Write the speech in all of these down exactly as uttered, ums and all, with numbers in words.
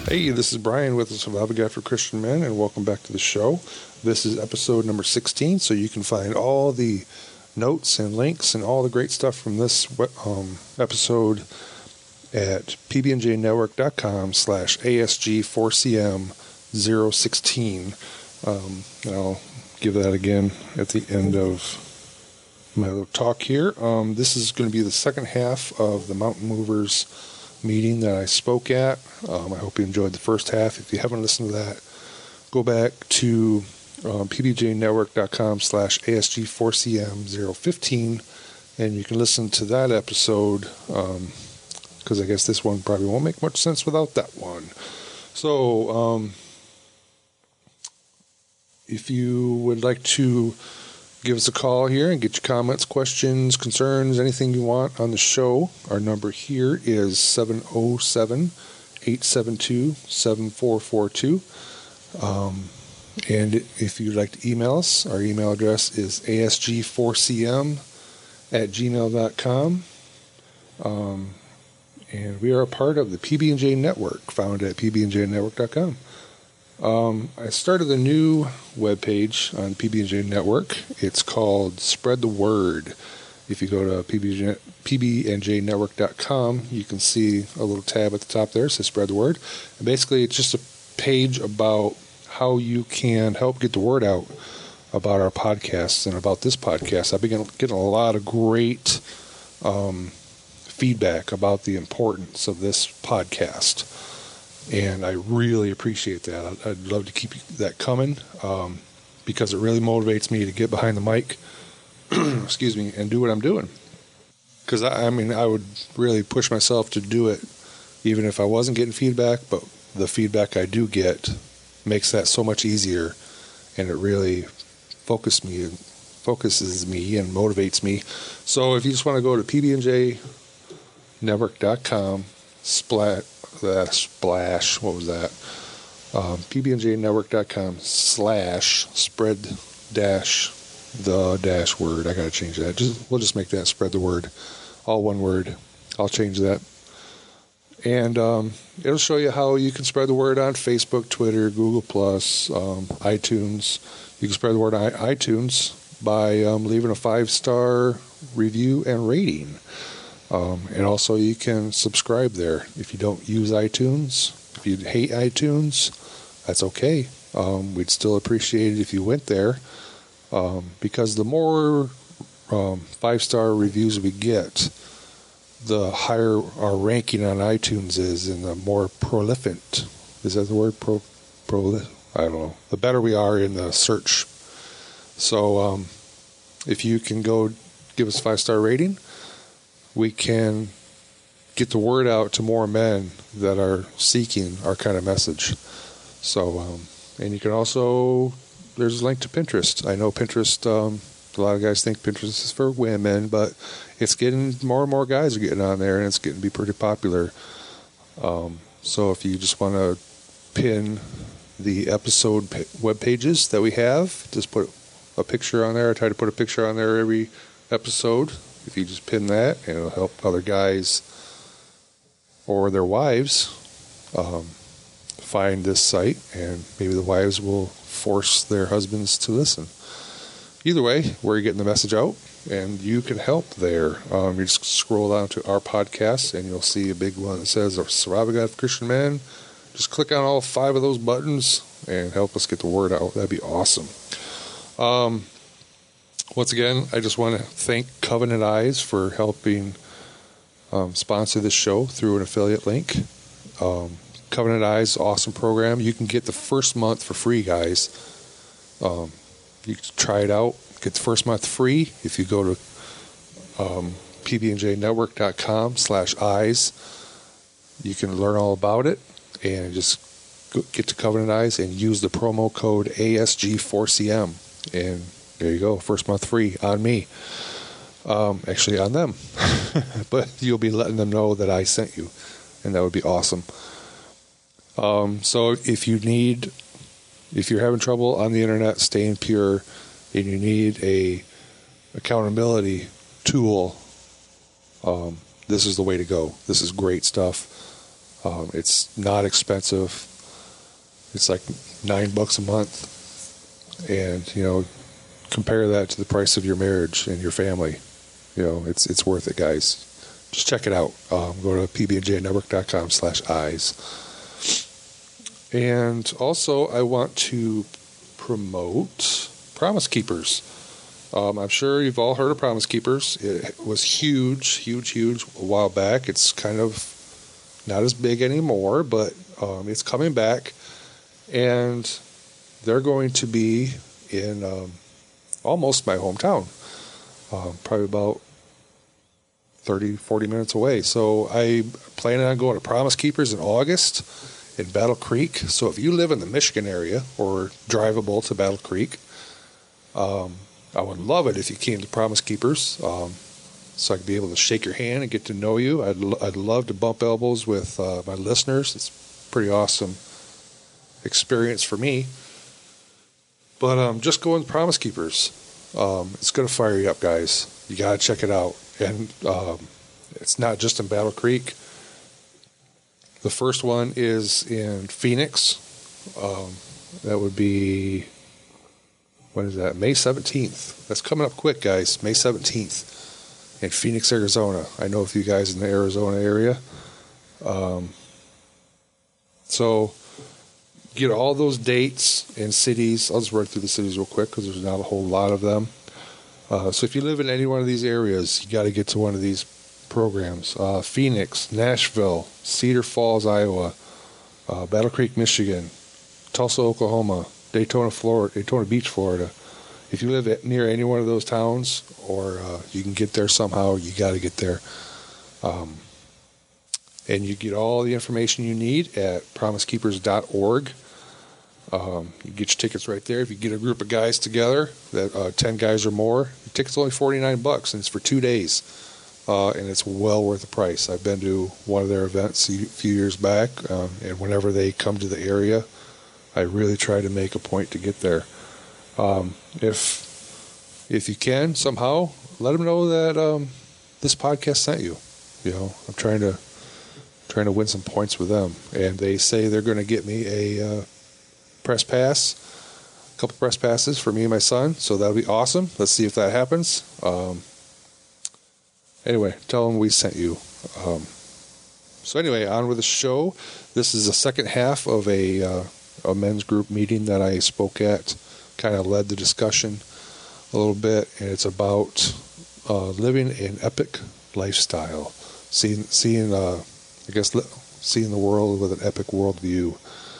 Hey, this is Brian with the Survival Guide for Christian Men, and welcome back to the show. This is episode number sixteen, so you can find all the notes and links and all the great stuff from this um, episode at pbnjnetwork.com slash ASG4CM016. Um, and I'll give that again at the end of my little talk here. Um, this is going to be the second half of the Mountain Movers meeting that I spoke at. Um, I hope you enjoyed the first half. If you haven't listened to that, go back to um, pbjnetwork.com slash ASG4CM015 and you can listen to that episode because um, I guess this one probably won't make much sense without that one. So um, if you would like to give us a call here and get your comments, questions, concerns, anything you want on the show. Our number here is seven oh seven, eight seven two, seven four four two. Um, and if you'd like to email us, our email address is A S G four C M at gmail dot com. Um, and we are a part of the P B and J Network, found at p b n j network dot com. Um, I started a new webpage on P B and J Network. It's called Spread the Word. If you go to p b n j network dot com, you can see a little tab at the top there that says Spread the Word. And basically, it's just a page about how you can help get the word out about our podcasts and about this podcast. I've been getting a lot of great um, feedback about the importance of this podcast. And I really appreciate that. I'd, I'd love to keep that coming um, because it really motivates me to get behind the mic, excuse me, and do what I'm doing. Because, I, I mean, I would really push myself to do it even if I wasn't getting feedback, but the feedback I do get makes that so much easier, and it really focus me, focuses me and motivates me. So if you just want to go to p b n j network dot com, splat, that splash, what was that? Um, p b n j network dot com slash spread dash the dash word. I gotta change that. Just we'll just make that spread the word, all one word. I'll change that, and um, it'll show you how you can spread the word on Facebook, Twitter, Google Plus, um, iTunes. You can spread the word on iTunes by um, leaving a five star review and rating. Um, and also you can subscribe there. If you don't use iTunes, if you hate iTunes, that's okay. Um, we'd still appreciate it if you went there um, because the more um, five-star reviews we get, the higher our ranking on iTunes is and the more prolific, is that the word? Pro, pro, I don't know. The better we are in the search. So um, if you can go give us a five-star rating, we can get the word out to more men that are seeking our kind of message. So, um, and you can also, there's a link to Pinterest. I know Pinterest, um, a lot of guys think Pinterest is for women, but it's getting, more and more guys are getting on there, and it's getting to be pretty popular. Um, so if you just want to pin the episode web pages that we have, just put a picture on there. I try to put a picture on there every episode. If you just pin that, and it'll help other guys or their wives um, find this site, and maybe the wives will force their husbands to listen. Either way, we're getting the message out, and you can help there. Um, you just scroll down to our podcast, and you'll see a big one that says Survival Guide for Christian Men. Just click on all five of those buttons and help us get the word out. That'd be awesome. Um, Once again, I just want to thank Covenant Eyes for helping um, sponsor this show through an affiliate link. Um, Covenant Eyes, awesome program. You can get the first month for free, guys. Um, you can try it out. Get the first month free if you go to um, p b n j network dot com slash eyes. You can learn all about it and just get to Covenant Eyes and use the promo code A S G four C M. And there you go, first month free on me. Um, actually, on them. But you'll be letting them know that I sent you, and that would be awesome. Um, so if you need, if you're having trouble on the internet staying pure, and you need a accountability tool, um, this is the way to go. This is great stuff. Um, it's not expensive. It's like nine bucks a month. And, you know, compare that to the price of your marriage and your family. You know, it's it's worth it, guys. Just check it out. Um, go to p b n j network dot com slash eyes. And also, I want to promote Promise Keepers. Um, I'm sure you've all heard of Promise Keepers. It was huge, huge, huge a while back. It's kind of not as big anymore, but um, it's coming back. And they're going to be in um, almost my hometown, um, probably about thirty, forty minutes away. So I plan on going to Promise Keepers in August in Battle Creek. So if you live in the Michigan area or drivable to Battle Creek, um, I would love it if you came to Promise Keepers, um, so I could be able to shake your hand and get to know you. I'd, lo- I'd love to bump elbows with uh, my listeners. It's a pretty awesome experience for me. But um, just go in Promise Keepers. Um, it's going to fire you up, guys. You got to check it out. And um, it's not just in Battle Creek. The first one is in Phoenix. Um, that would be, when is that? May seventeenth. That's coming up quick, guys. May seventeenth in Phoenix, Arizona. I know a few guys in the Arizona area. Um, so get all those dates and cities. I'll just run through the cities real quick because there's not a whole lot of them. Uh, so if you live in any one of these areas, you got to get to one of these programs. Uh, Phoenix, Nashville, Cedar Falls, Iowa, uh, Battle Creek, Michigan, Tulsa, Oklahoma, Daytona, Florida, Daytona Beach, Florida. If you live at, near any one of those towns, or uh, you can get there somehow, you got to get there. Um, and you get all the information you need at promise keepers dot org. Um, you get your tickets right there. If you get a group of guys together, that uh, ten guys or more, the ticket's only forty-nine bucks, and it's for two days. Uh, and it's well worth the price. I've been to one of their events a few years back, um, and whenever they come to the area, I really try to make a point to get there. Um, if if you can somehow, let them know that um, this podcast sent you. You know, I'm trying to trying to win some points with them, and they say they're going to get me a uh, press pass, a couple press passes for me and my son. So that'll be awesome. Let's see if that happens. Um, Anyway, tell them we sent you. Um, so anyway, on with the show. This is the second half of a, uh, a men's group meeting that I spoke at, kind of led the discussion a little bit, and it's about uh, living an epic lifestyle, seeing, seeing, uh, I guess, seeing the world with an epic worldview.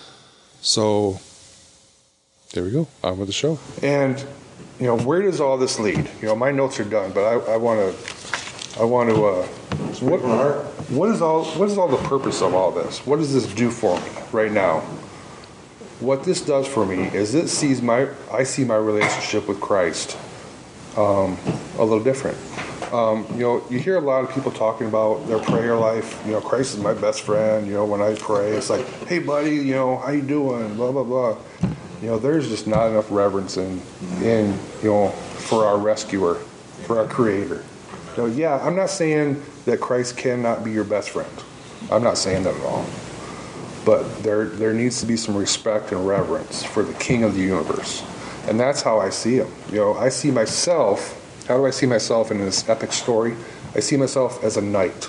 So there we go. On with the show. And you know, where does all this lead? You know, my notes are done, but I, I want to. I want to. Uh, what, what is all? What is all the purpose of all this? What does this do for me right now? What this does for me is it sees my. I see my relationship with Christ um, a little different. Um, you know, you hear a lot of people talking about their prayer life. You know, Christ is my best friend. You know, when I pray, it's like, hey, buddy, you know, how you doing? Blah blah blah. You know, there's just not enough reverence in, in you know, for our rescuer, for our Creator. So, yeah, I'm not saying that Christ cannot be your best friend. I'm not saying that at all. But there there needs to be some respect and reverence for the King of the universe. And that's how I see him. You know, I see myself, how do I see myself in this epic story? I see myself as a knight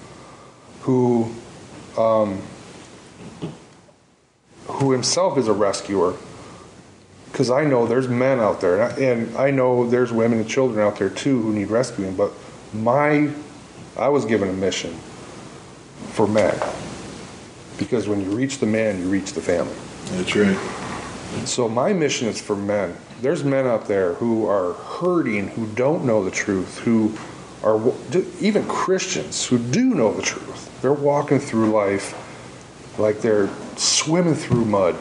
who, um, who himself is a rescuer. Because I know there's men out there, and I, and I know there's women and children out there too who need rescuing, but My, I was given a mission for men, because when you reach the man, you reach the family. That's right. So my mission is for men. There's men out there who are hurting, who don't know the truth, who are even Christians who do know the truth. They're walking through life like they're swimming through mud,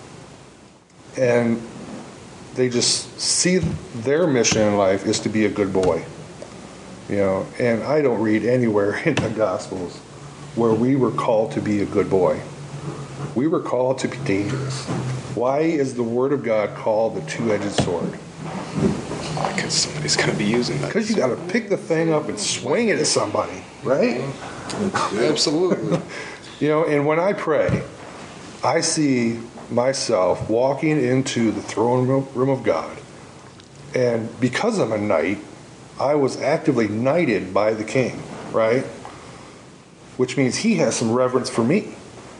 and they just see their mission in life is to be a good boy. You know, and I don't read anywhere in the Gospels where we were called to be a good boy. We were called to be dangerous. Why is the Word of God called the two-edged sword? Because somebody's going to be using that. Because you got to pick the thing up and swing it at somebody, right? Absolutely. You know, and when I pray, I see myself walking into the throne room of God. And because I'm a knight, I was actively knighted by the king, right? Which means he has some reverence for me.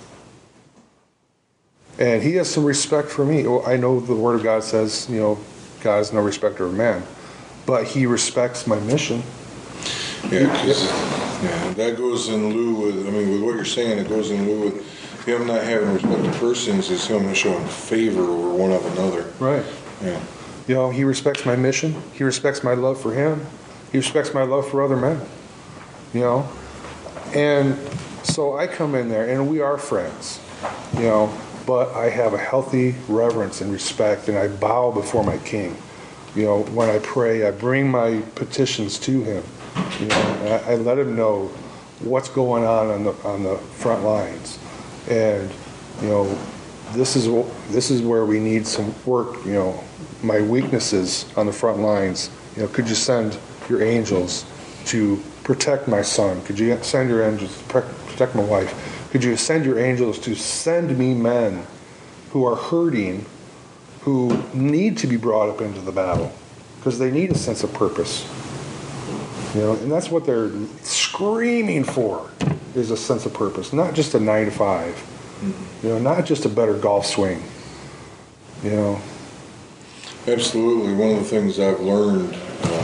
And he has some respect for me. Well, I know the Word of God says, you know, God is no respecter of man. But he respects my mission. Yeah, because yeah, that goes in lieu with, I mean, with what you're saying, it goes in lieu with him not having respect to persons is him showing favor over one of another. Right. Yeah. You know, he respects my mission. He respects my love for him. He respects my love for other men. You know? And so I come in there, and we are friends. You know? But I have a healthy reverence and respect, and I bow before my king. You know, when I pray, I bring my petitions to him. You know, and I, I let him know what's going on on the on the front lines, and you know, this is this is where we need some work. You know, my weaknesses on the front lines. You know, could you send your angels to protect my son? Could you send your angels to protect my wife? Could you send your angels to send me men who are hurting, who need to be brought up into the battle, because they need a sense of purpose. You know, and that's what they're screaming for, is a sense of purpose, not just a nine to five. Mm-hmm. You know, not just a better golf swing. You know. Absolutely. One of the things I've learned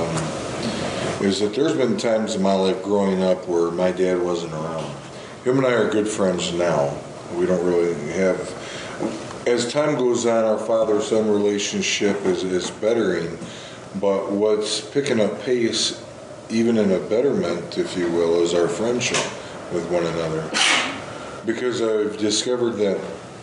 um, is that there's been times in my life growing up where my dad wasn't around. Him and I are good friends now. We don't really have... As time goes on, our father-son relationship is, is bettering, but what's picking up pace, even in a betterment, if you will, is our friendship with one another. Because I've discovered that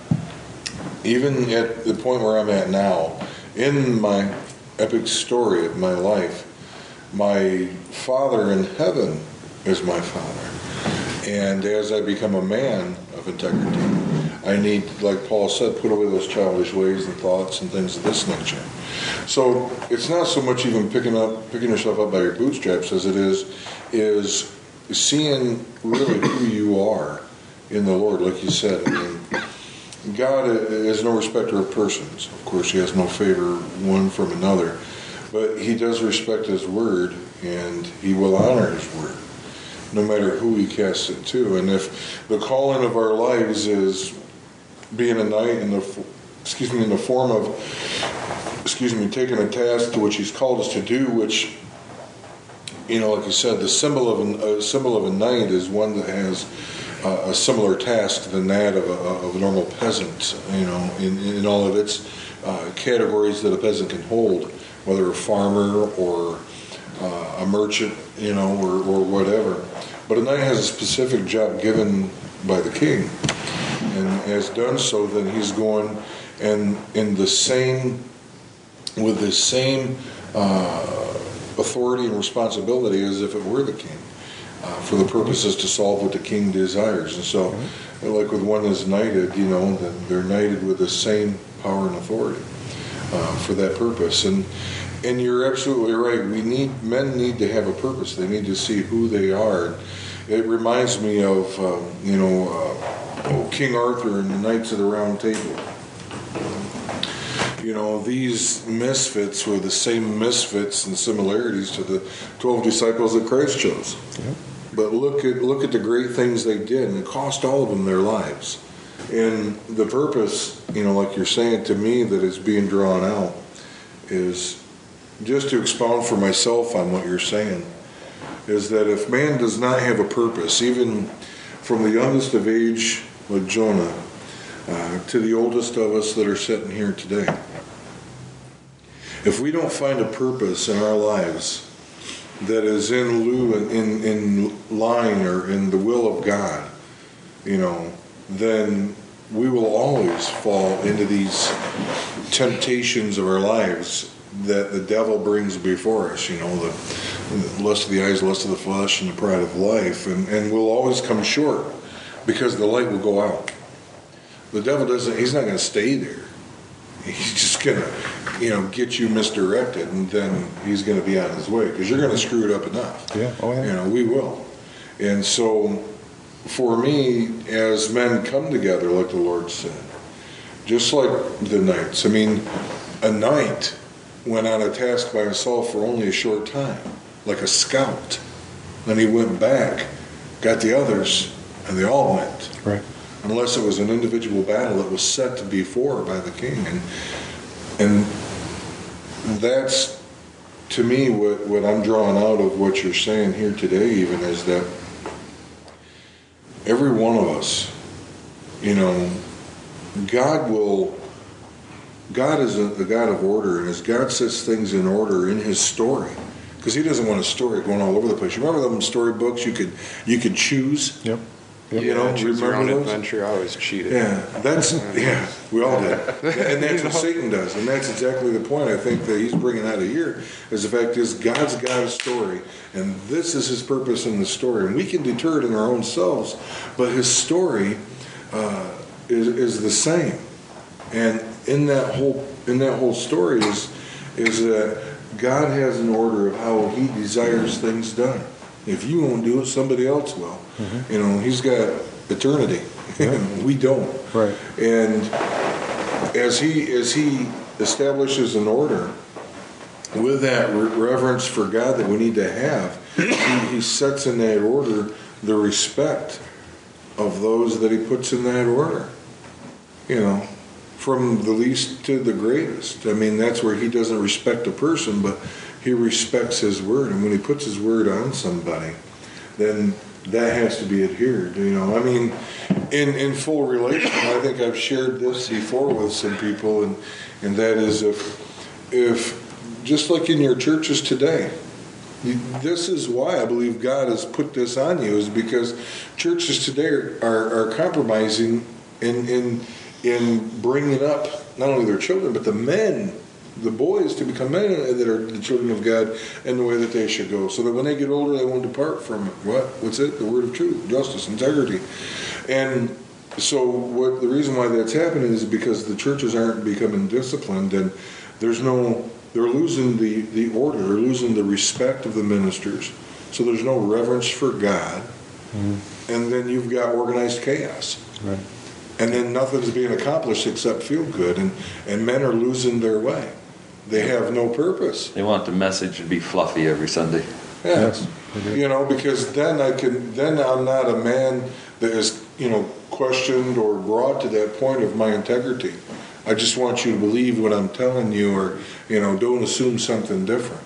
even at the point where I'm at now, in my epic story of my life, my Father in heaven is my Father. And as I become a man of integrity, I need, like Paul said, put away those childish ways and thoughts and things of this nature. So it's not so much even picking up, picking yourself up by your bootstraps as it is, is seeing really who you are in the Lord, like you said. I mean, God is no respecter of persons. Of course, he has no favor one from another, but he does respect his word, and he will honor his word, no matter who he casts it to. And if the calling of our lives is being a knight in the, excuse me, in the form of, excuse me, taking a task to which he's called us to do, which, you know, like you said, the symbol of a, a symbol of a knight is one that has uh, a similar task than that of a, of a normal peasant, you know, in, in all of its uh, categories that a peasant can hold, whether a farmer or uh, a merchant, you know, or, or whatever. But a knight has a specific job given by the king, and has done so, then he's going and in the same, with the same uh, authority and responsibility as if it were the king, uh, for the purposes to solve what the king desires. And so, like with one is knighted, you know, they're knighted with the same power and authority uh, for that purpose. And and you're absolutely right. We need men need to have a purpose. They need to see who they are. It reminds me of um, you know uh, King Arthur and the Knights of the Round Table. You know, these misfits were the same misfits and similarities to the twelve disciples that Christ chose. Yep. But look at look at the great things they did, and it cost all of them their lives. And the purpose, you know, like you're saying to me, that is being drawn out is just to expound for myself on what you're saying, is that if man does not have a purpose, even from the youngest of age, like Jonah, uh, to the oldest of us that are sitting here today, if we don't find a purpose in our lives that is in lieu, in, in line or in the will of God, you know, then we will always fall into these temptations of our lives that the devil brings before us, you know, the, the lust of the eyes, lust of the flesh, and the pride of life, and, and we'll always come short because the light will go out. The devil doesn't, he's not going to stay there. He's just going to, you know, get you misdirected, and then he's going to be on his way because you're going to screw it up enough. Yeah, oh yeah. You know, we will. And so for me, as men come together, like the Lord said, just like the knights. I mean, a knight went on a task by himself for only a short time, like a scout. Then he went back, got the others, and they all went. Right. Unless it was an individual battle that was set before by the king. And and that's, to me, what, what I'm drawing out of what you're saying here today even, is that every one of us, you know, God will, God is a, a God of order, and as God sets things in order in His story, because He doesn't want a story going all over the place. You remember them storybooks you could you could choose? Yep. Yep. You know, yeah, choose your remember own those? adventure. I always cheated. Yeah, that's yeah. We all did, and that's what Satan does, and that's exactly the point. I think that he's bringing out of here is the fact is God's got a story, and this is His purpose in the story, and we can deter it in our own selves, but His story uh, is is the same, and in that whole in that whole story is is that God has an order of how He desires things done. If you won't do it, somebody else will. Mm-hmm. You know, He's got eternity. Yeah. We don't. Right. And as he as he establishes an order with that re- reverence for God that we need to have, he, he sets in that order the respect of those that He puts in that order. You know, from the least to the greatest. I mean, that's where He doesn't respect a person, but He respects His word, and when He puts His word on somebody, then that has to be adhered. You know, I mean, in in full relation, I think I've shared this before with some people, and and that is if if just like in your churches today, you, this is why I believe God has put this on you, is because churches today are are, are compromising in in in bringing up not only their children but the men. The boys to become men that are the children of God and the way that they should go, so that when they get older they won't depart from it. What? What's it? The word of truth, justice, integrity. And so what the reason why that's happening is because the churches aren't becoming disciplined, and there's no, they're losing the, the order, they're losing the respect of the ministers, so there's no reverence for God, mm-hmm. and then you've got organized chaos. Right. And then nothing's being accomplished except feel good, and, and men are losing their way. They have no purpose. They want the message to be fluffy every Sunday. Yeah. Yes. You know, because then I can, then I'm not a man that is, you know, questioned or brought to that point of my integrity. I just want you to believe what I'm telling you, or, you know, don't assume something different.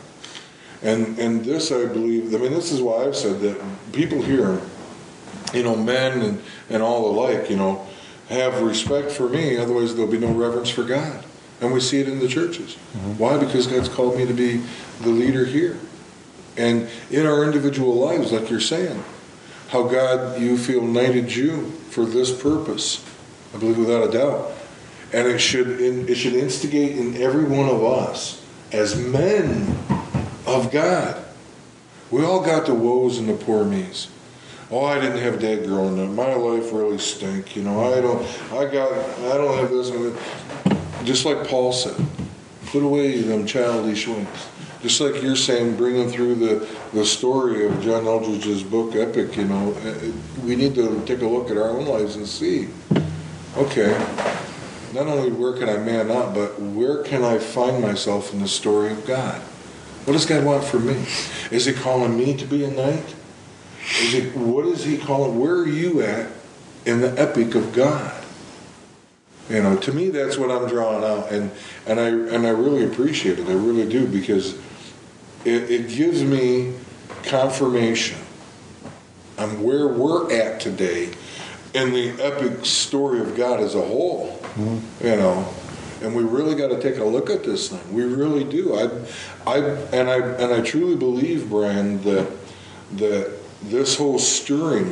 And and this, I believe, I mean, this is why I've said that people here, you know, men and, and all alike, you know, have respect for me, otherwise there'll be no reverence for God. And we see it in the churches. Mm-hmm. Why? Because God's called me to be the leader here. And in our individual lives, like you're saying, how God, you feel, knighted you for this purpose, I believe without a doubt. And it should it should instigate in every one of us as men of God. We all got the woes and the poor me's. Oh, I didn't have dad growing up. My life really stink. You know, I don't. I got. I don't have this. Just like Paul said, put away them childish ways. Just like you're saying, bring them through the, the story of John Eldridge's book, Epic. You know, we need to take a look at our own lives and see. Okay, not only where can I man up, but where can I find myself in the story of God? What does God want from me? Is He calling me to be a knight? Is it, what is He calling? Where are you at in the epic of God? You know, to me, that's what I'm drawing out, and and I and I really appreciate it. I really do, because it, it gives me confirmation on where we're at today in the epic story of God as a whole. Mm-hmm. You know, and we really got to take a look at this thing. We really do. I, I and I and I truly believe, Brian, that that this whole stirring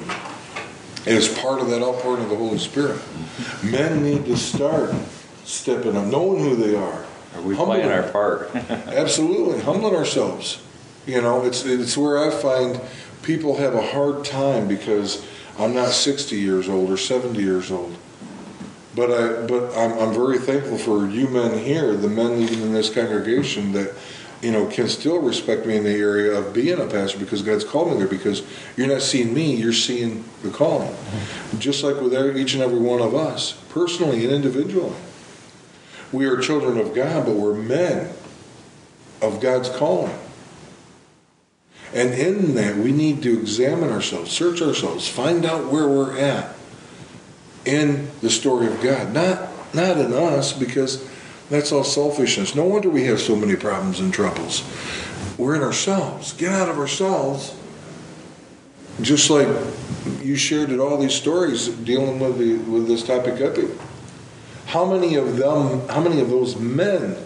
is part of that outpouring of the Holy Spirit. Men need to start stepping up, knowing who they are. Are we playing our part? Absolutely, humbling ourselves. You know, it's it's where I find people have a hard time, because I'm not sixty years old or seventy years old. But I but I'm I'm very thankful for you men here, the men even in this congregation, that you know, can still respect me in the area of being a pastor because God's called me there, because you're not seeing me, you're seeing the calling. Mm-hmm. Just like with each and every one of us, personally and individually. We are children of God, but we're men of God's calling. And in that, we need to examine ourselves, search ourselves, find out where we're at in the story of God. Not, not in us, because that's all selfishness. No wonder we have so many problems and troubles. We're in ourselves. Get out of ourselves. Just like you shared in all these stories dealing with the with this topic epic. How many of them, how many of those men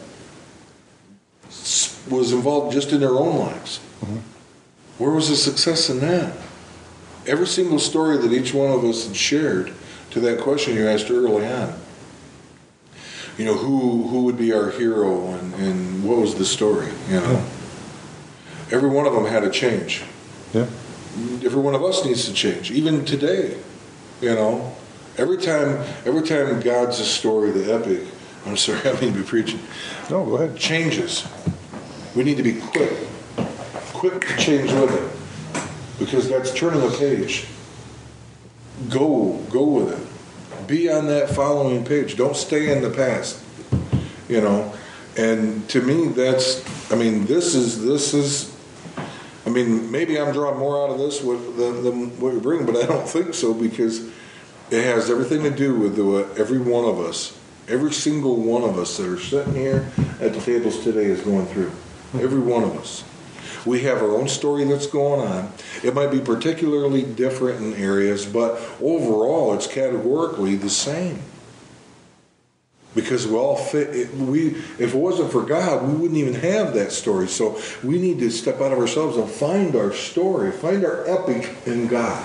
was involved just in their own lives? Mm-hmm. Where was the success in that? Every single story that each one of us had shared, to that question you asked early on, you know, who who would be our hero, and, and what was the story, you know? Yeah. Every one of them had a change. Yeah. Every one of us needs to change, even today, you know? Every time, every time God's a story, the epic, I'm sorry, I don't mean to be preaching. No, go ahead. Changes. We need to be quick. Quick to change with it. Because that's turning the page. Go, go with it. Be on that following page. Don't stay in the past. You know? And to me, that's, I mean, this is, this is, I mean, maybe I'm drawing more out of this than, than what you're bringing, but I don't think so, because it has everything to do with what every one of us, every single one of us that are sitting here at the tables today is going through. Every one of us. We have our own story that's going on. It might be particularly different in areas, but overall it's categorically the same. Because we all fit. We, if it wasn't for God, we wouldn't even have that story. So we need to step out of ourselves and find our story, find our epic in God.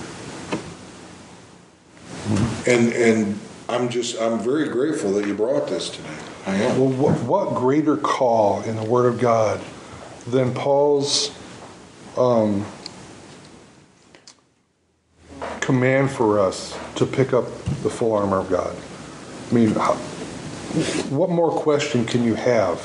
And and I'm just I'm very grateful that you brought this today. I am. Well, what, what greater call in the Word of God than Paul's um, command for us to pick up the full armor of God? I mean, how, what more question can you have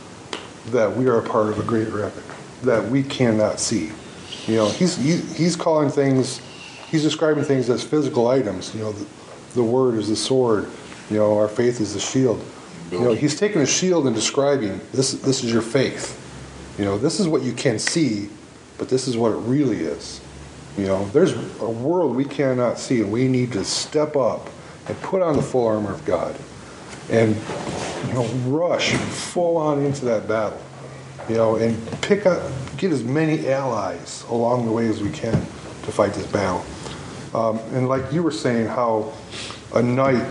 that we are a part of a greater epic that we cannot see? You know, he's he, he's calling things, he's describing things as physical items. You know, the, the Word is the sword. You know, our faith is the shield. You know, he's taking a shield and describing this. This is your faith. You know, this is what you can see, but this is what it really is. You know, there's a world we cannot see, and we need to step up and put on the full armor of God, and you know, rush full on into that battle. You know, and pick up, get as many allies along the way as we can to fight this battle. Um, and like you were saying, how a knight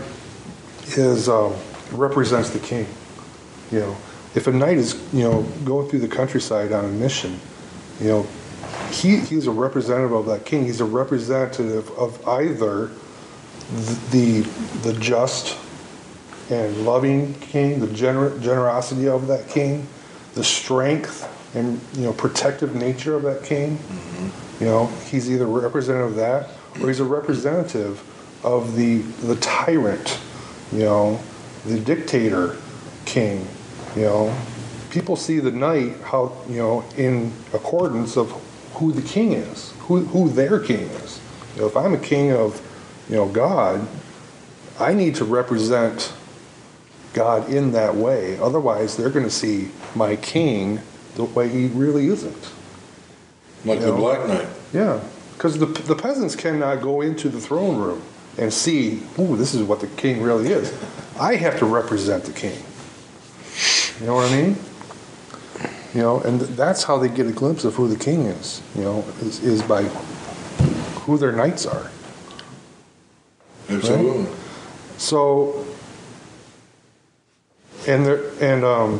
is um, represents the king. You know, if a knight is you know going through the countryside on a mission, you know, he he's a representative of that king. He's a representative of either the the just and loving king, the gener- generosity of that king, the strength and you know protective nature of that king. Mm-hmm. You know, he's either a representative of that, or he's a representative of the the tyrant, you know, the dictator king. You know, people see the knight how you know in accordance of who the king is, who who their king is. You know, if I'm a king of, you know, God, I need to represent God in that way. Otherwise, they're going to see my king the way he really isn't. Like you the know? Black Knight. Yeah, because the the peasants cannot go into the throne room and see, ooh, this is what the king really is. I have to represent the king. You know what I mean? You know, and that's how they get a glimpse of who the king is. You know, is, is by who their knights are. Absolutely. Right? So, and there, and um,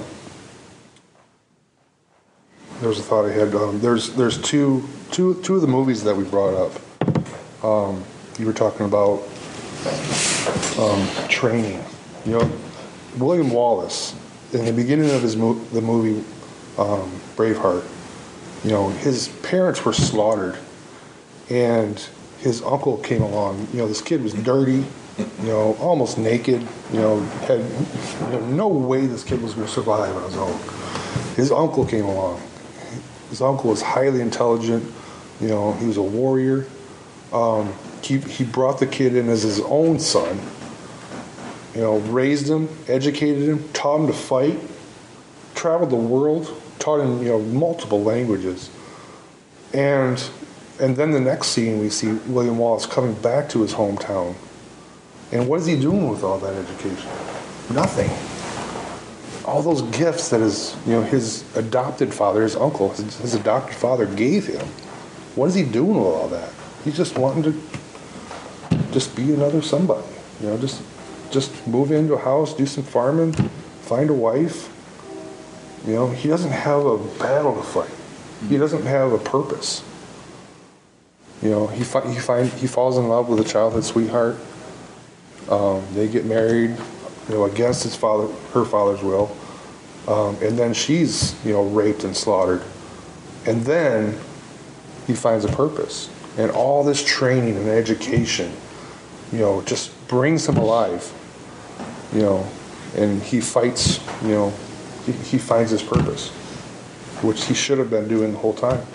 there's a thought I had. Um, there's there's two two two of the movies that we brought up. Um, you were talking about um, training. You know, William Wallace in the beginning of his mo- the movie um, Braveheart. You know, his parents were slaughtered, and his uncle came along. You know, this kid was dirty, you know, almost naked. You know, had you know, no way this kid was going to survive on his own. his uncle came along. His uncle was highly intelligent. You know, he was a warrior. Um, he, he brought the kid in as his own son. You know, raised him, educated him, taught him to fight, traveled the world, taught him, you know, multiple languages. And and then the next scene, we see William Wallace coming back to his hometown. And what is he doing with all that education? Nothing. All those gifts that his, you know, his adopted father, his uncle, his, his adopted father gave him. What is he doing with all that? He's just wanting to just be another somebody. You know, just just move into a house, do some farming, find a wife. You know, he doesn't have a battle to fight. He doesn't have a purpose. You know, he fi- he find he falls in love with a childhood sweetheart. Um, they get married, you know, against his father, her father's will, um, and then she's, you know, raped and slaughtered, and then he finds a purpose, and all this training and education, you know, just brings him alive, you know, and he fights, you know, he, he finds his purpose, which he should have been doing the whole time.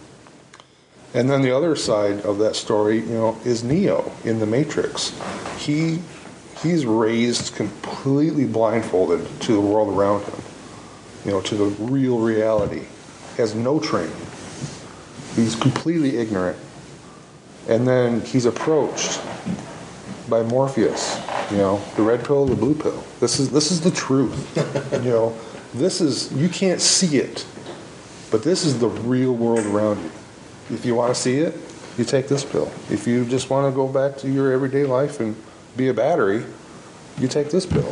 And then the other side of that story, you know, is Neo in the Matrix. He he's raised completely blindfolded to the world around him, you know, to the real reality. Has no training. He's completely ignorant. And then he's approached by Morpheus, you know, the red pill, the blue pill. This is this is the truth. You know, this is, you can't see it, but this is the real world around you. If you want to see it, you take this pill. If you just want to go back to your everyday life and be a battery, you take this pill.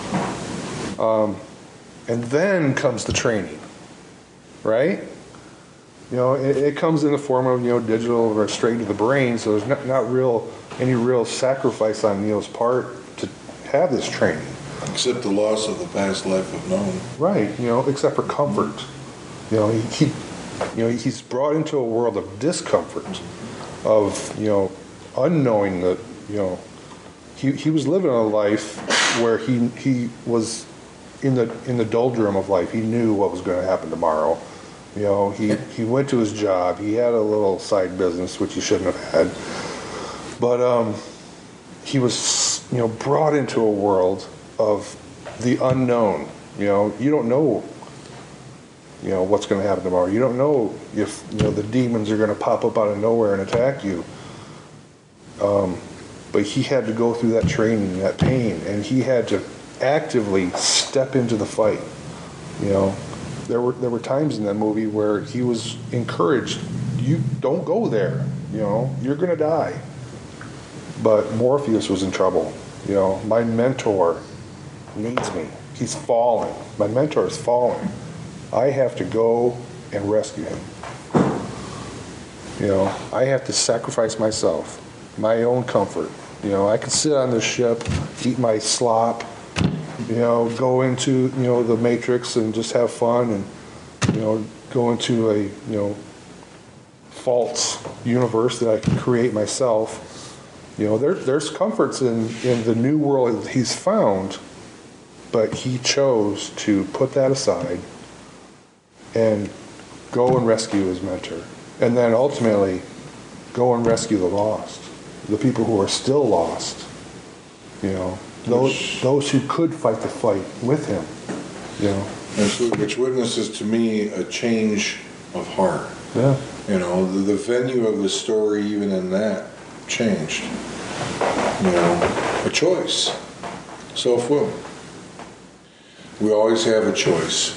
Um, and then comes the training, right? You know, it, it comes in the form of, you know, digital or straight to the brain, so there's not, not real any real sacrifice on Neo's part to have this training. Except the loss of the past life of known. Right, you know, except for comfort. You know, he, he you know, he's brought into a world of discomfort, of, you know, unknowing that, you know, he he was living a life where he he was in the in the doldrum of life. He knew what was going to happen tomorrow. You know, he, he went to his job. He had a little side business, which he shouldn't have had. But um, he was, you know, brought into a world of the unknown. You know, you don't know, you know, what's going to happen tomorrow. You don't know if, you know, the demons are going to pop up out of nowhere and attack you. Um, but he had to go through that training, that pain, and he had to actively step into the fight. You know, there were there were times in that movie where he was encouraged, you don't go there, you know, you're going to die. But Morpheus was in trouble. You know, my mentor needs me. He's fallen. My mentor is fallen. I have to go and rescue him. You know, I have to sacrifice myself, my own comfort. You know, I can sit on this ship, eat my slop, you know, go into, you know, the Matrix and just have fun and, you know, go into a, you know, false universe that I can create myself. You know, there, there's comforts in, in the new world he's found, but he chose to put that aside and go and rescue his mentor. And then ultimately, go and rescue the lost, the people who are still lost. You know, those those who could fight the fight with him. You know, Absolutely, which witnesses to me a change of heart. yeah. You know, the, the venue of the story, even in that, changed. You know, a choice, self-will. We always have a choice.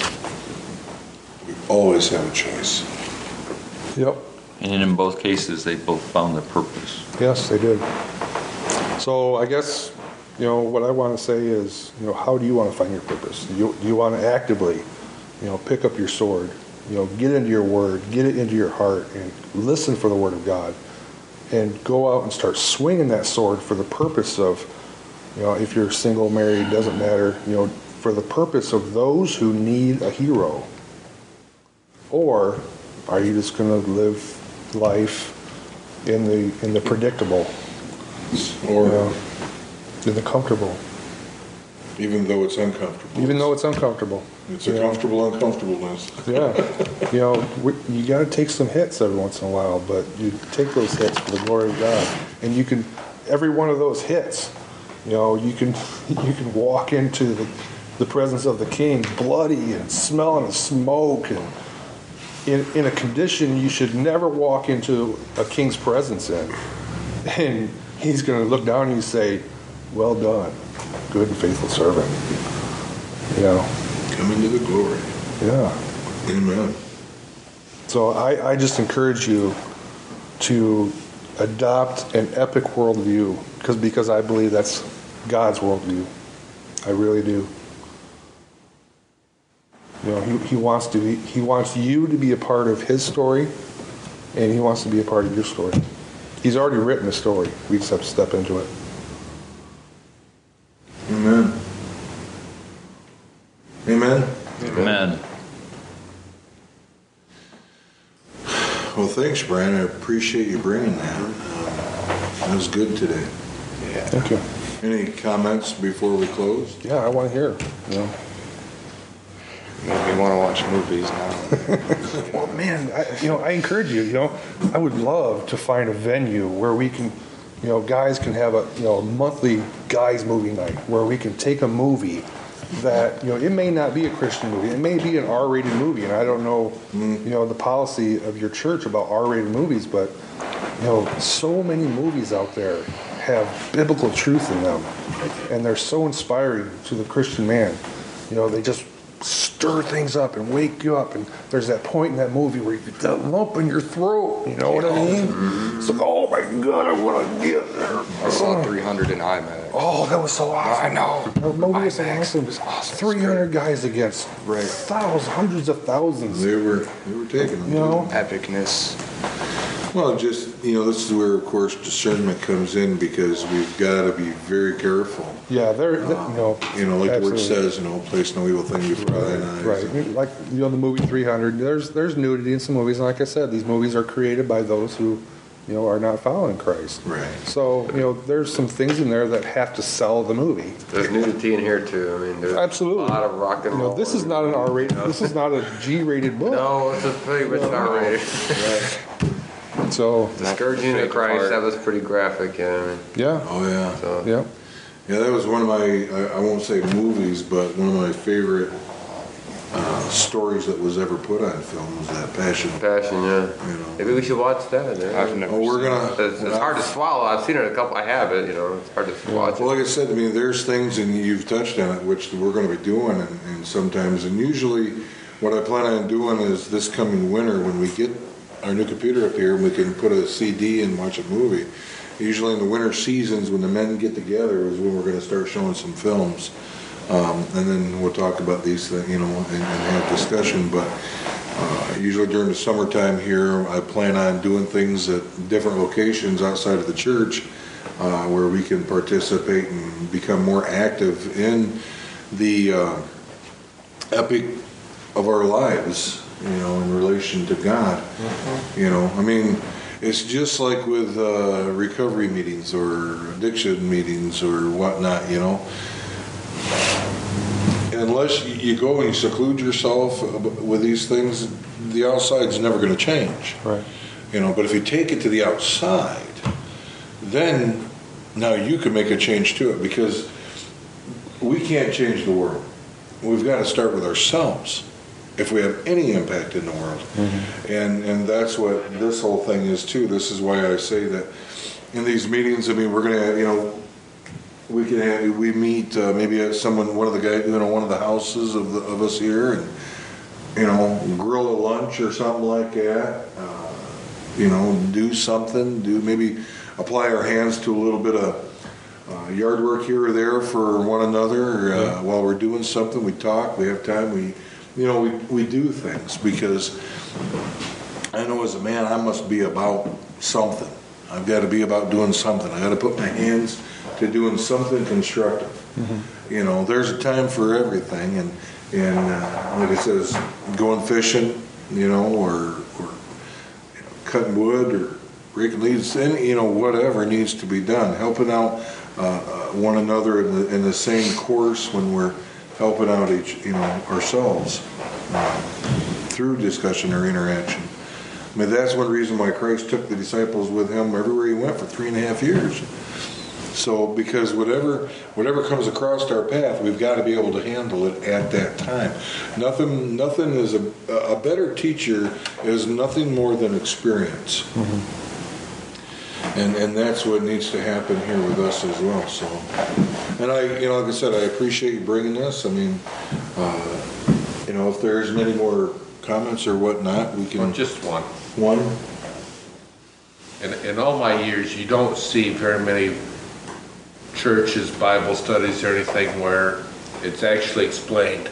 We always have a choice. Yep. And in both cases, they both found their purpose. Yes, they did. So I guess, you know, what I want to say is, you know, how do you want to find your purpose? Do you, do you want to actively, you know, pick up your sword, you know, get into your word, get it into your heart, and listen for the word of God, and go out and start swinging that sword for the purpose of, you know, if you're single, married, doesn't matter, you know, for the purpose of those who need a hero? Or are you just going to live life in the in the predictable, Or, you know, in the comfortable, even though it's uncomfortable. even though it's uncomfortable? It's a comfortable uncomfortableness. Yeah, you know, we, you got to take some hits every once in a while, but you take those hits for the glory of God, and you can every one of those hits, you know, you can you can walk into the, the presence of the King bloody and smelling of smoke and in in a condition you should never walk into a king's presence in, and he's going to look down and say, "Well done, good and faithful servant." You know. Come into the glory. Yeah. Amen. So I, I just encourage you to adopt an epic worldview because because I believe that's God's worldview. I really do. You know, he, he wants to be, he wants you to be a part of his story, and he wants to be a part of your story. He's already written a story. We just have to step into it. Amen. Amen. Amen. Well, thanks, Brian. I appreciate you bringing that. Um, that was good today. Yeah. Thank you. Any comments before we close? Yeah, I want to hear. You know. Made me want to watch movies now. Well, man, I, you know, I encourage you. You know, I would love to find a venue where we can, you know, guys can have a you know a monthly guys movie night where we can take a movie that you know it may not be a Christian movie, it may be an R-rated movie, and I don't know, mm. you know, the policy of your church about R-rated movies, but you know, so many movies out there have biblical truth in them, and they're so inspiring to the Christian man. You know, they just stir things up and wake you up, and there's that point in that movie where you get that lump in your throat, you know what I mean? Mm-hmm. It's like, oh my God, I want to get there. I saw three hundred in IMAX. Oh, that was so awesome. I know. That movie was so IMAX awesome. was awesome. three hundred guys against Right. thousands, hundreds of thousands. They were they were taking them. You know? Epicness. Well, just, you know, this is where, of course, discernment comes in because we've got to be very careful. Yeah, they're, they, you know. You know, like absolutely. the word says, you know, place no evil thing before thine eyes. Right, like you know the movie three hundred. There's there's nudity in some movies, and like I said, these movies are created by those who, you know, are not following Christ. Right. So you know, there's some things in there that have to sell the movie. There's nudity in here too. I mean, there's Absolutely. a lot of rock and You roll. know, this is not an R-rated. This is not a G-rated book. No, it's a pretty much not rated. So The Scourging of Christ, that was pretty graphic. Yeah. I mean, yeah, Oh, yeah. so. yeah. Yeah, that was one of my, I, I won't say movies, but one of my favorite uh, stories that was ever put on film was that Passion. Passion, yeah. You know. Maybe we should watch that. Yeah. I've never Oh, we're seen gonna. It's, it's hard to swallow. I've seen it a couple. I have it. You know, it's hard to watch. Well, it. like I said, I mean, there's things, and you've touched on it, which we're going to be doing, and, and sometimes, and usually, what I plan on doing is this coming winter when we get our new computer up here, we can put a C D and watch a movie. Usually in the winter seasons, when the men get together, is when we're going to start showing some films, um, and then we'll talk about these things, you know, and, and have discussion. But uh, usually during the summertime here, I plan on doing things at different locations outside of the church, uh, where we can participate and become more active in the uh, epic of our lives, you know, in relation to God. Mm-hmm. You know, I mean, it's just like with uh, recovery meetings or addiction meetings or whatnot, you know. Unless you go and you seclude yourself with these things, the outside's never going to change. Right. You know, but if you take it to the outside, then now you can make a change to it, because we can't change the world. We've got to start with ourselves if we have any impact in the world. Mm-hmm. And and that's what this whole thing is too. This is why I say that in these meetings, I mean, we're going to, you know, we can have, we meet uh, maybe at someone, one of the guys, you know, one of the houses of the, of us here, and you know, grill a lunch or something like that. Uh, you know, do something, do maybe apply our hands to a little bit of uh, yard work here or there for one another. Uh, yeah. While we're doing something, we talk, we have time, we, you know, we, we do things, because I know as a man I must be about something. I've got to be about doing something. I got to put my hands to doing something constructive. Mm-hmm. You know, there's a time for everything, and and uh, like it says, going fishing, you know, or or you know, cutting wood or breaking leaves, any, you know, whatever needs to be done. Helping out uh, uh, one another in the, in the same course when we're helping out each, you know, ourselves uh, through discussion or interaction. I mean, that's one reason why Christ took the disciples with him everywhere he went for three and a half years. So, because whatever whatever comes across our path, we've got to be able to handle it at that time. Nothing, nothing is a a better teacher is nothing more than experience, mm-hmm. and and that's what needs to happen here with us as well. So, and I, you know, like I said, I appreciate you bringing this. I mean, uh, you know, if there isn't any more comments or whatnot, we can Well, just one. one. In, in all my years, you don't see very many churches, Bible studies, or anything where it's actually explained.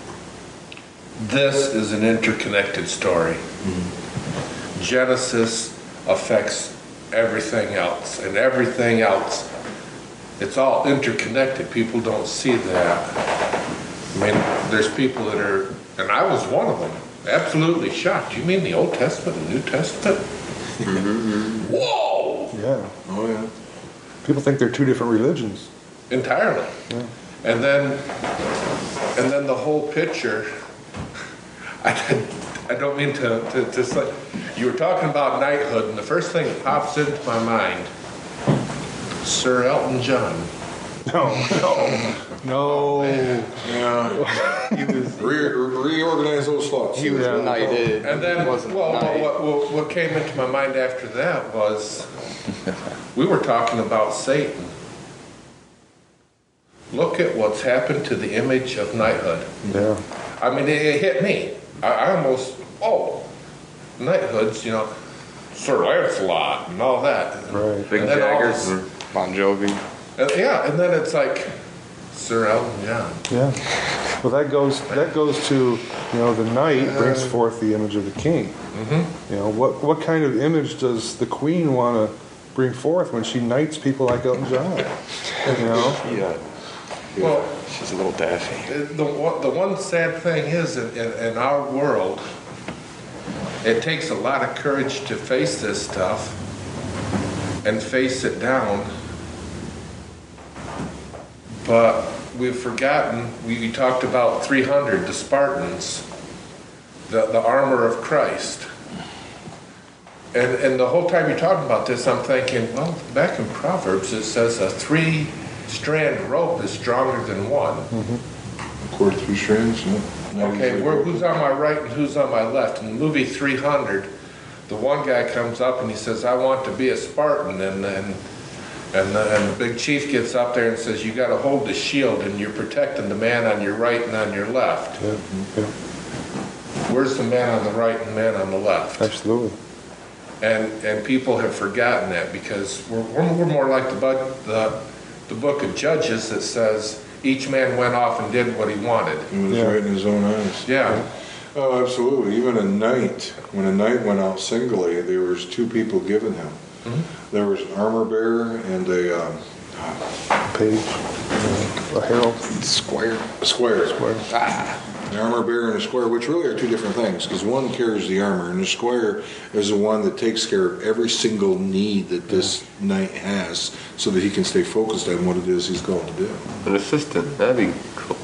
This is an interconnected story. Mm-hmm. Genesis affects everything else, and everything else, it's all interconnected. People don't see that. I mean, there's people that are, and I was one of them, absolutely shocked. You mean the Old Testament and New Testament? Mm-hmm. Whoa! Yeah. Oh yeah. People think they're two different religions. Entirely. Yeah. And then, and then the whole picture. I, I don't mean to, to, to say, you were talking about knighthood, and the first thing that pops into my mind, Sir Elton John. No, no, no. Yeah. He was, Re- reorganize those thoughts. he was Yeah. knighted. And then, He wasn't well, knighted. what, what, what came into my mind after that was, we were talking about Satan. Look at what's happened to the image of knighthood. Yeah. I mean, it, it hit me. I, I almost, oh, knighthoods, you know, Sir Lancelot and all that. Right. Big And then all Jaggers this- and Bon Jovi. and, yeah, and then it's like, Sir Elton John. Yeah. Well, that goes that goes to, you know, the knight brings forth the image of the king. Mm-hmm. You know, what what kind of image does the queen want to bring forth when she knights people like Elton John? You know. Yeah. Well, She's a little daffy. the, the, one, the one sad thing is, in, in, in our world, it takes a lot of courage to face this stuff and face it down. But we've forgotten, we, we talked about three hundred, the Spartans, the, the armor of Christ. And, and the whole time you're talking about this, I'm thinking, well, back in Proverbs it says a three-strand rope is stronger than one. Cord three strands. Yeah. Not Okay, easily where, broken. who's on my right and who's on my left? In the movie three hundred, the one guy comes up and he says, I want to be a Spartan. And then and the, and the big chief gets up there and says, you got to hold the shield and you're protecting the man on your right and on your left. Yeah. Yeah. Where's the man on the right and the man on the left? Absolutely. And and people have forgotten that because we're, we're, we're more like the, bud, the, the book of Judges that says each man went off and did what he wanted. He was Yeah. right in his own eyes. Yeah. Oh, absolutely. Even a knight, when a knight went out singly, there was two people given him. Mm-hmm. There was an armor bearer and a, um, Page. Uh, a herald. Squire. a squire. Square. An armor bearer and a squire, which really are two different things, because one carries the armor, and the squire is the one that takes care of every single need that this knight has, so that he can stay focused on what it is he's going to do. An assistant, that'd be cool.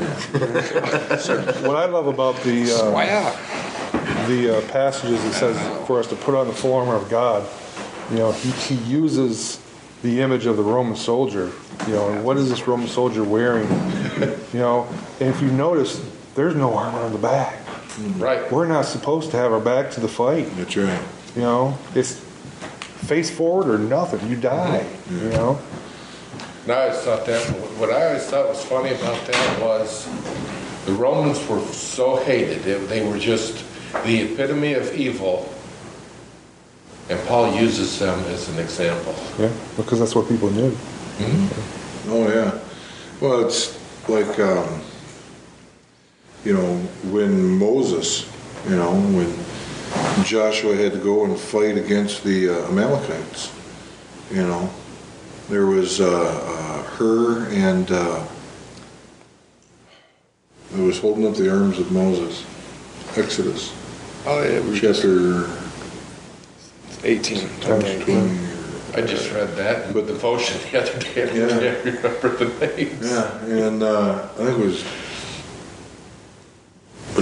What I love about the uh, Wow. the uh, passages that says for us to put on the full armor of God, you know, he, he uses the image of the Roman soldier. You know, and what is this Roman soldier wearing? You know, and if you notice, there's no armor on the back. Right. We're not supposed to have our back to the fight. That's right. You know, it's face forward or nothing. You die. You know. And I always thought that, what I always thought was funny about that was the Romans were so hated. They, they were just the epitome of evil. And Paul uses them as an example. Yeah, because that's what people knew. Oh, yeah. Well, it's like, um, you know, when Moses, you know, when Joshua had to go and fight against the uh, Amalekites, you know, there was uh, uh, her and uh, it was holding up the arms of Moses. Exodus. Oh, yeah, we Chapter eighteen. Times Okay. twenty. I just read that in devotion the other day. I Yeah. can't remember the names. Yeah, and uh, I think it was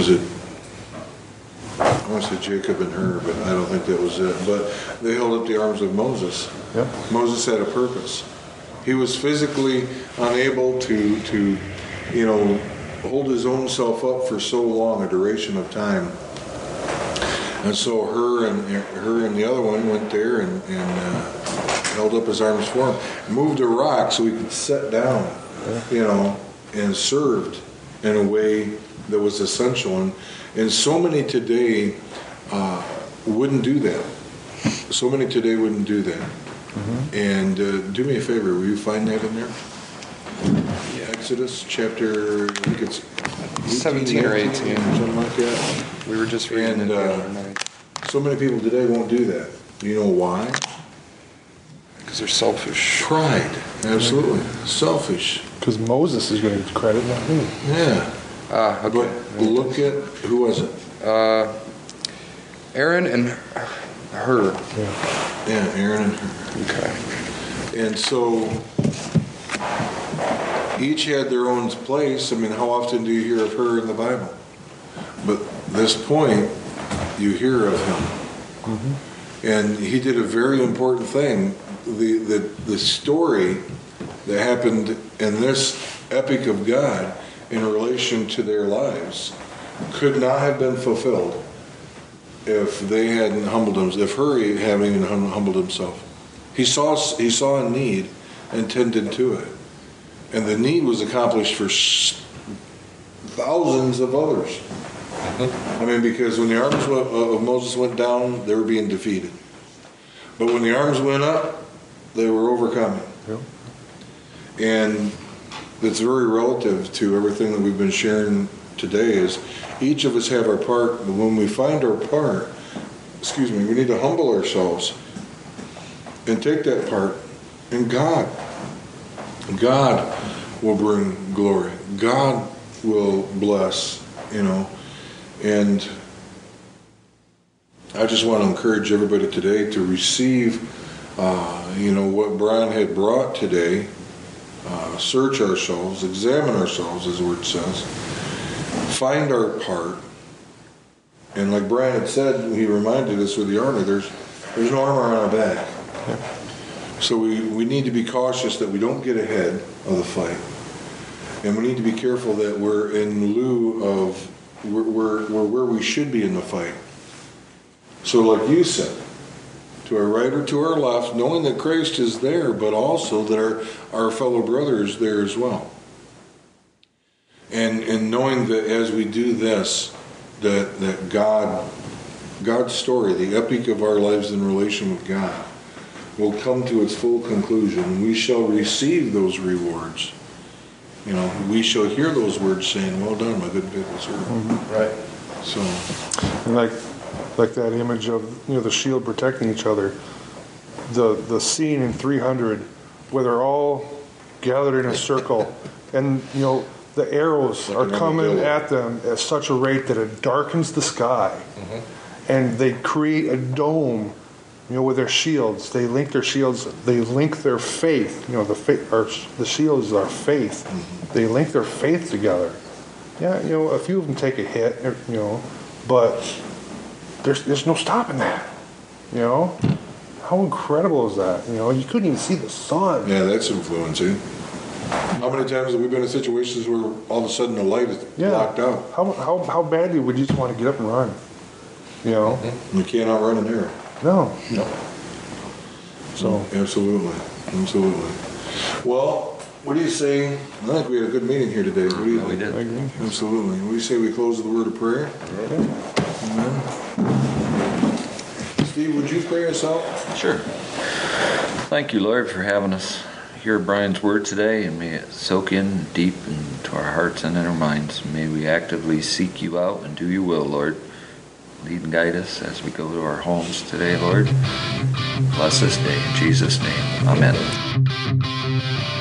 was it, I want to say Jacob and her, but I don't think that was it. But they held up the arms of Moses. Yep. Moses had a purpose. He was physically unable to, to, you know, hold his own self up for so long a duration of time. And so her and her and the other one went there and, and uh, held up his arms for him. Moved a rock so he could sit down, you know, and served in a way that was essential. And, and so many today uh, wouldn't do that. So many today wouldn't do that. Mm-hmm. And uh, do me a favor, will you find that in there? Yeah. Exodus chapter, I think it's seventeen or eighteen. Something like that. We were just reading And it the uh, other night. so many people today won't do that. You know why? Because they're selfish. Pride. Absolutely. Selfish. Because Moses is going to get credit, not me. Yeah. Ah, okay. But look at, who was it? Uh, Aaron and her. Yeah. Yeah, Aaron and her. Okay. And so each had their own place. I mean, how often do you hear of her in the Bible? But this point, you hear of him. Mm-hmm. And he did a very important thing. The, the, the story that happened in this epic of God in relation to their lives could not have been fulfilled if they hadn't humbled themselves, if Huri hadn't even humbled himself. He saw, he saw a need and tended to it. And the need was accomplished for thousands of others. I mean, because when the arms of Moses went down, they were being defeated. But when the arms went up, they were overcoming. Yep. And it's very relative to everything that we've been sharing today is each of us have our part, but when we find our part, excuse me, we need to humble ourselves and take that part, and God, God will bring glory. God will bless, you know. And I just want to encourage everybody today to receive, uh, you know, what Brian had brought today. Uh, search ourselves, examine ourselves, as the word says. Find our part. And like Brian had said, he reminded us with the armor, there's there's no armor on our back. So we, we need to be cautious that we don't get ahead of the fight. And we need to be careful that we're in lieu of, we're, we're, we're where we should be in the fight. So like you said, to our right or to our left, knowing that Christ is there, but also that our, our fellow brother is there as well. And and knowing that as we do this, that that God, God's story, the epic of our lives in relation with God, will come to its full conclusion. We shall receive those rewards. You know, we shall hear those words saying, "Well done, my good and faithful servant." Mm-hmm. Right. So, And like, like that image of, you know, the shield protecting each other. The the scene in three hundred where they're all gathered in a circle, and you know the arrows Like are an coming armadillo. at them at such a rate that it darkens the sky, Mm-hmm. and they create a dome. You know, with their shields, they link their shields. They link their faith. You know, the faith, our, the shield is our faith. Mm-hmm. They link their faith together. Yeah, you know, a few of them take a hit. You know, but there's there's no stopping that. You know, how incredible is that? You know, you couldn't even see the sun. yeah, that's influencing. How many times have we been in situations where all of a sudden the light is Yeah. blocked out? How how how badly would you just want to get up and run? You know, You can't outrun an arrow. no. No. So Absolutely. Absolutely. Well, what do you say? I think we had a good meeting here today. What do you We think? did. I agree. Absolutely. What do you say we close with a word of prayer? Amen. Steve, would you pray us out? Sure. Thank you, Lord, for having us hear Brian's word today, and may it soak in deep into our hearts and in our minds. May we actively seek you out and do your will, Lord. Lead and guide us as we go to our homes today, Lord. Bless this day in Jesus' name. Amen.